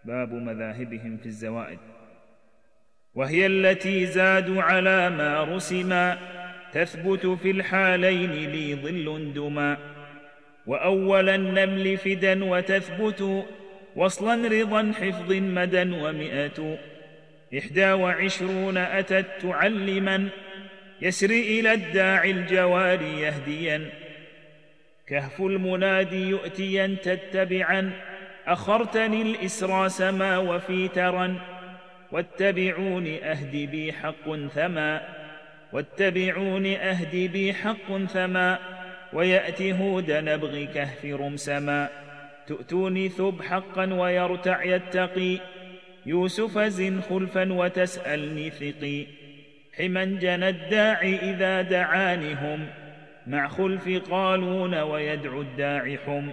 باب مذاهبهم في الزوائد. وهي التي زادوا على ما رسما، تثبت في الحالين لي ظل دما. وأول النمل فدا وتثبت، وصلا رضا حفظ مدى 100. 21 أتت تعلما، يسري إلى الداعي الجواري يهديا. كهف المنادي يؤتيا تتبعا، أخرتني الإسرى سما وفي ترا. واتبعون أهدي بي حق ثما، واتبعون أهدي بي حق ثما. ويأتي هود نبغي كهف رمسما، تؤتوني ثب حقا ويرتع يتقي. يوسف زن خلفا وتسألني ثقي. حما جنى الداعي إذا دعانهم، مع خلف قالون ويدعو الداعي حم.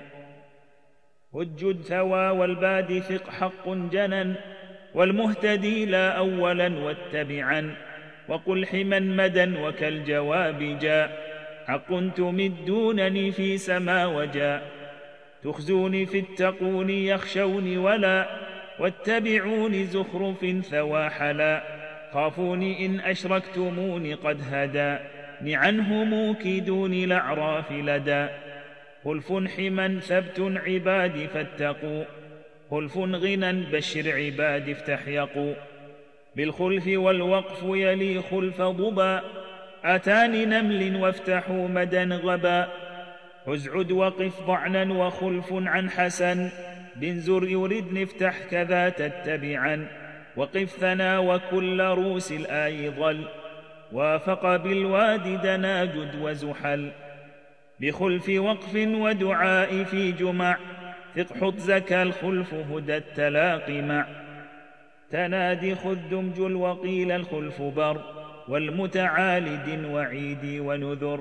هج ثوى والباد ثق حق جنا، والمهتدي لا أولا واتبعا. وقل حما مدى وكالجواب جاء، حق تمدونني في سما وجاء. تخزوني في التقون يخشوني ولا، واتبعوني زخرف ثوى حلا. خافوني إن أشركتموني قد هداني عنهم كيدوني الأعراف لدى. خلف حما ثبت عبادي فاتقوا، خلف غنى بشر عبادي افتحيقوا. بالخلف والوقف يلي خلف ضبا، آتان نمل وافتحوا مدى غبا. ازعد وقف ضعنا وخلف عن حسن، بنزر يردن افتح كذا تتبعا. وقف ثنا وكل روس الآي ظل، وافق بالواد دنا جد وزحل. بخلف وقف ودعاء في جمع، ثق حط زكى الخلف هدى التلاقي مع. تنادي خذ دمجل وقيل الخلف بر، والمتعالد وعيدي ونذر.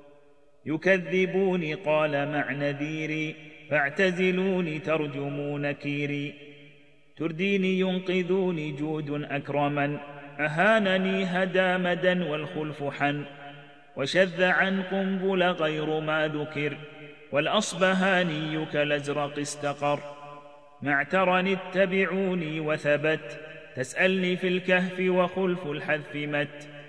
يكذبوني قال مع نذيري، فاعتزلوني ترجمون كيري. ترديني ينقذوني جود أكرما، أهانني هدى مدى والخلف حن. وشذ عن قنبل غير ما ذكر، والأصبهاني كالأزرق استقر. معترني اتبعوني وثبت، تسألني في الكهف وخلف الحذف مت.